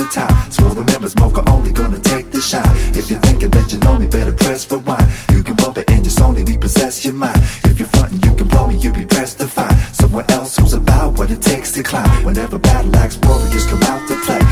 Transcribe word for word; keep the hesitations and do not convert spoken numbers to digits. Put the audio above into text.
the top. So remember, smoker only gonna take the shot. If you're thinking that you know me, better press rewind. You can bump it and just only repossess your mind. If you're frontin', you can blow me, you be pressed to find someone else who's about what it takes to climb. Whenever battle axe warriors come out to play,